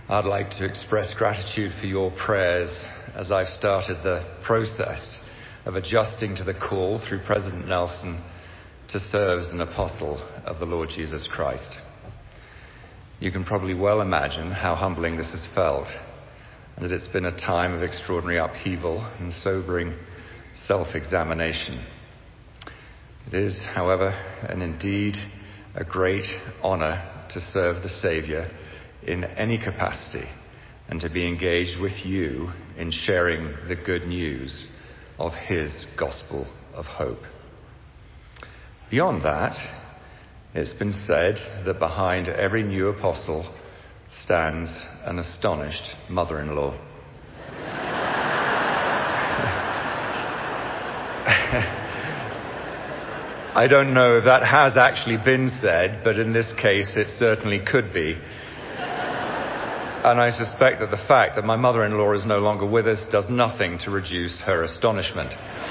I'd like to express gratitude for your prayers as I've started the process of adjusting to the call through President Nelson to serve as an apostle of the Lord Jesus Christ. You can probably well imagine how humbling this has felt, and that it's been a time of extraordinary upheaval and sobering self-examination. It is, however, and indeed a great honour to serve the Saviour in any capacity and to be engaged with you in sharing the good news of his gospel of hope. Beyond that, it's been said that behind every new apostle stands an astonished mother-in-law. I don't know if that has actually been said, but in this case it certainly could be. And I suspect that the fact that my mother-in-law is no longer with us does nothing to reduce her astonishment.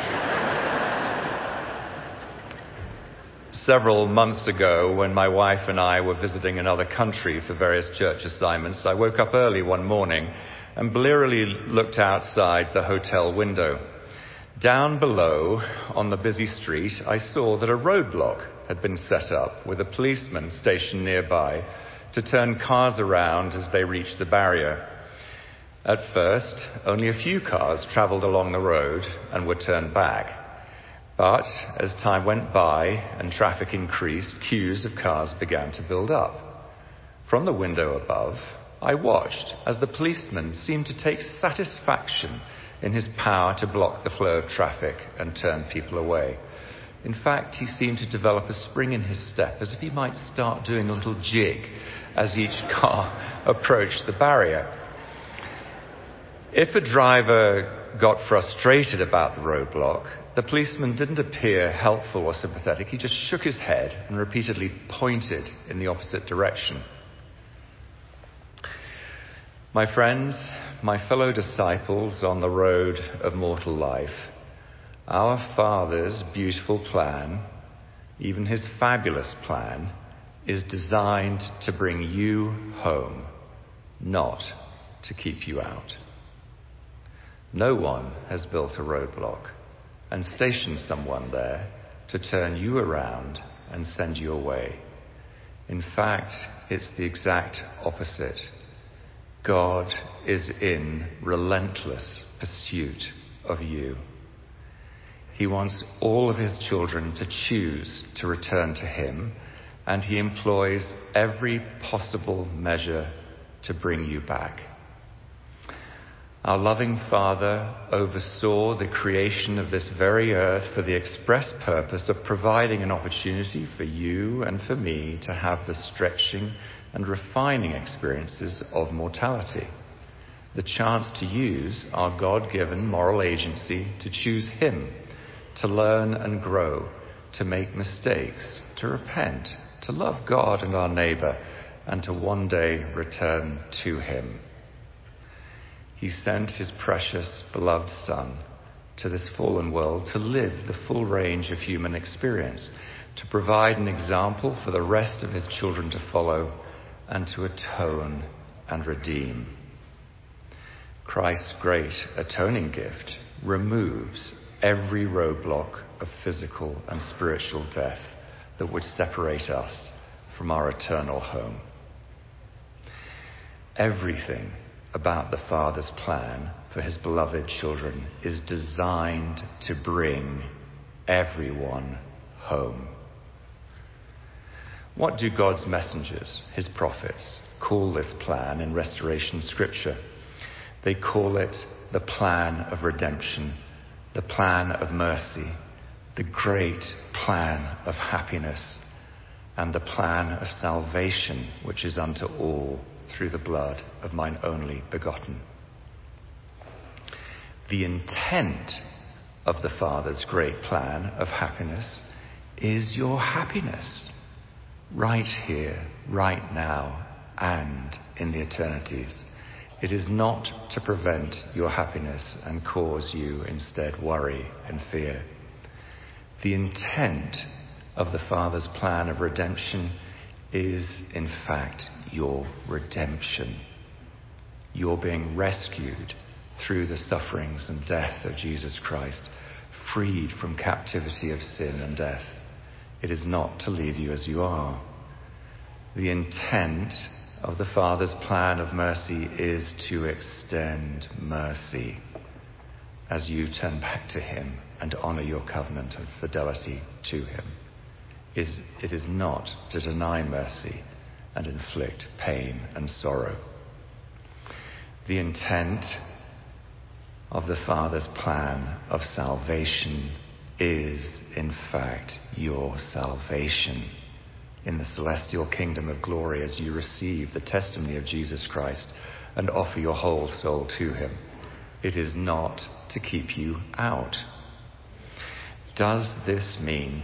Several months ago, when my wife and I were visiting another country for various church assignments, I woke up early one morning and blearily looked outside the hotel window. Down below, on the busy street, I saw that a roadblock had been set up with a policeman stationed nearby to turn cars around as they reached the barrier. At first, only a few cars travelled along the road and were turned back. But as time went by and traffic increased, queues of cars began to build up. From the window above, I watched as the policeman seemed to take satisfaction in his power to block the flow of traffic and turn people away. In fact, he seemed to develop a spring in his step, as if he might start doing a little jig as each car approached the barrier. If a driver got frustrated about the roadblock, the policeman didn't appear helpful or sympathetic. He just shook his head and repeatedly pointed in the opposite direction. My friends, my fellow disciples on the road of mortal life, our Father's beautiful plan, even his fabulous plan, is designed to bring you home, not to keep you out. No one has built a roadblock and stationed someone there to turn you around and send you away. In fact, it's the exact opposite. God is in relentless pursuit of you. He wants all of his children to choose to return to him, and he employs every possible measure to bring you back. Our loving Father oversaw the creation of this very earth for the express purpose of providing an opportunity for you and for me to have the stretching and refining experiences of mortality. The chance to use our God-given moral agency to choose him, to learn and grow, to make mistakes, to repent, to love God and our neighbour, and to one day return to him. He sent his precious, beloved Son to this fallen world to live the full range of human experience, to provide an example for the rest of his children to follow, and to atone and redeem. Christ's great atoning gift removes every roadblock of physical and spiritual death that would separate us from our eternal home. Everything about the Father's plan for his beloved children is designed to bring everyone home. What do God's messengers, his prophets, call this plan in Restoration Scripture? They call it the plan of redemption, the plan of mercy, the great plan of happiness, and the plan of salvation, which is unto all through the blood of mine only begotten. The intent of the Father's great plan of happiness is your happiness, right here, right now, and in the eternities. It is not to prevent your happiness and cause you instead worry and fear. The intent of the Father's plan of redemption is, in fact, your redemption. You're being rescued through the sufferings and death of Jesus Christ, freed from captivity of sin and death. It is not to leave you as you are. The intent of the Father's plan of mercy is to extend mercy as you turn back to him and honor your covenant of fidelity to him. It is not to deny mercy and inflict pain and sorrow. The intent of the Father's plan of salvation is, in fact, your salvation in the celestial kingdom of glory as you receive the testimony of Jesus Christ and offer your whole soul to him. It is not to keep you out. Does this mean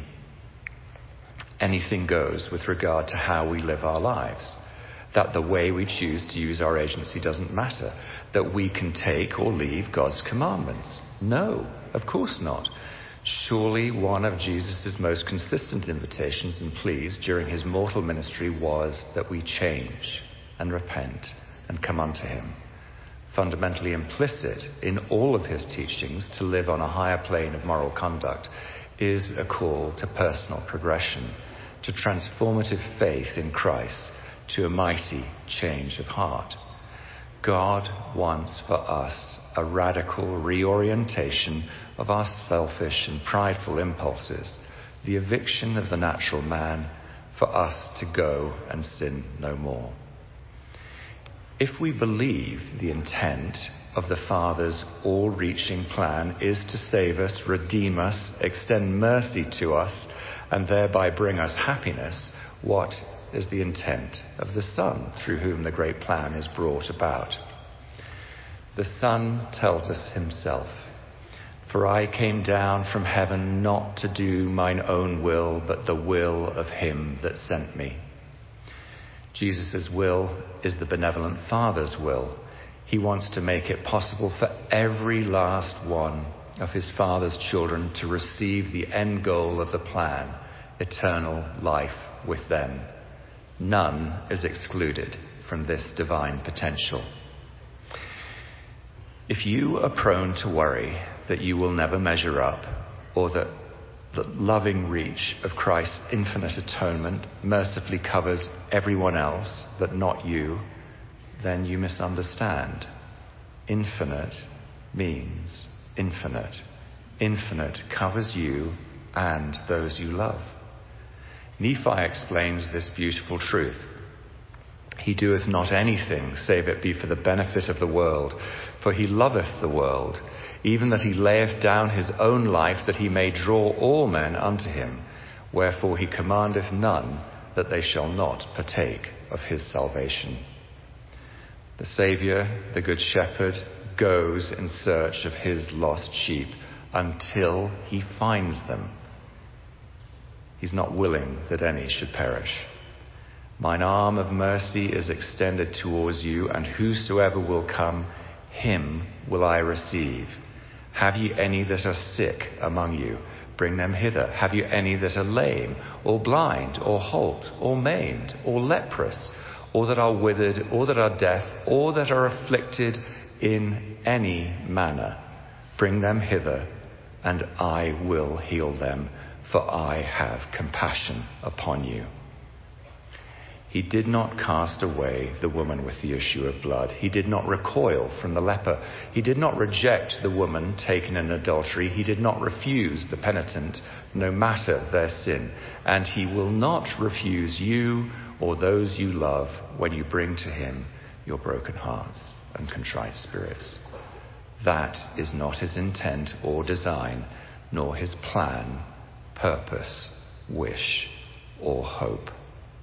anything goes with regard to how we live our lives? That the way we choose to use our agency doesn't matter? That we can take or leave God's commandments? No, of course not. Surely one of Jesus' most consistent invitations and pleas during his mortal ministry was that we change and repent and come unto him. Fundamentally implicit in all of his teachings to live on a higher plane of moral conduct is a call to personal progression, to transformative faith in Christ, to a mighty change of heart. God wants for us a radical reorientation of our selfish and prideful impulses, the eviction of the natural man, for us to go and sin no more. If we believe the intent of the Father's all-reaching plan is to save us, redeem us, extend mercy to us, and thereby bring us happiness, what is the intent of the Son through whom the great plan is brought about? The Son tells us himself, "For I came down from heaven not to do mine own will, but the will of him that sent me." Jesus' will is the benevolent Father's will. He wants to make it possible for every last one of his Father's children to receive the end goal of the plan, eternal life with them. None is excluded from this divine potential. If you are prone to worry that you will never measure up, or that the loving reach of Christ's infinite atonement mercifully covers everyone else but not you, then you misunderstand. Infinite means infinite. Infinite covers you and those you love. Nephi explains this beautiful truth. "He doeth not anything, save it be for the benefit of the world. For he loveth the world, even that he layeth down his own life, that he may draw all men unto him. Wherefore he commandeth none that they shall not partake of his salvation." The Saviour, the Good Shepherd, goes in search of his lost sheep until he finds them. He's not willing that any should perish. "Mine arm of mercy is extended towards you, and whosoever will come, him will I receive. Have ye any that are sick among you? Bring them hither. Have you any that are lame, or blind, or halt, or maimed, or leprous, or that are withered, or that are deaf, or that are afflicted in any manner? Bring them hither, and I will heal them, for I have compassion upon you." He did not cast away the woman with the issue of blood. He did not recoil from the leper. He did not reject the woman taken in adultery. He did not refuse the penitent, no matter their sin. And he will not refuse you or those you love when you bring to him your broken hearts and contrite spirits. That is not his intent or design, nor his plan, purpose, wish, or hope.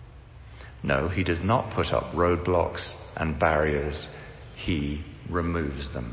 No, he does not put up roadblocks and barriers. He removes them.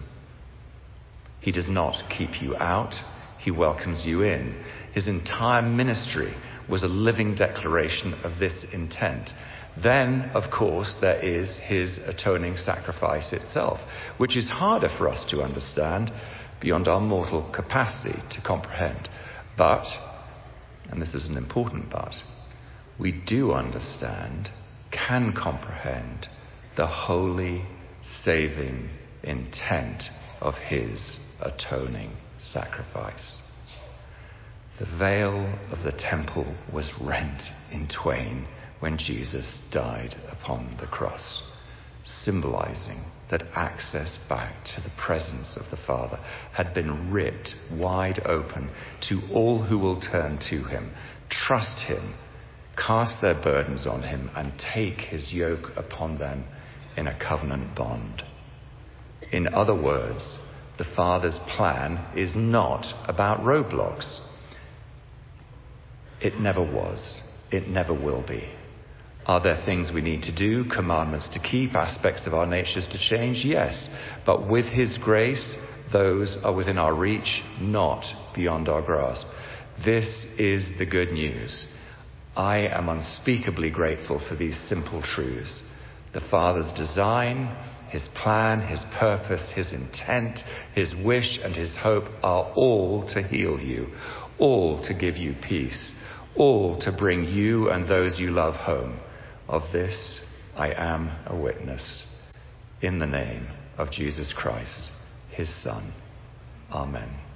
He does not keep you out. He welcomes you in. His entire ministry was a living declaration of this intent. Then, of course, there is his atoning sacrifice itself, which is harder for us to understand beyond our mortal capacity to comprehend. But, and this is an important but, we do understand, can comprehend the holy, saving intent of his atoning sacrifice. The veil of the temple was rent in twain when Jesus died upon the cross, symbolizing that access back to the presence of the Father had been ripped wide open to all who will turn to him, trust him, cast their burdens on him, and take his yoke upon them in a covenant bond. In other words, the Father's plan is not about roadblocks. It never was. It never will be. Are there things we need to do, commandments to keep, aspects of our natures to change? Yes. But with his grace, those are within our reach, not beyond our grasp. This is the good news. I am unspeakably grateful for these simple truths. The Father's design, his plan, his purpose, his intent, his wish, and his hope are all to heal you, all to give you peace, all to bring you and those you love home. Of this I am a witness. In the name of Jesus Christ, his Son. Amen.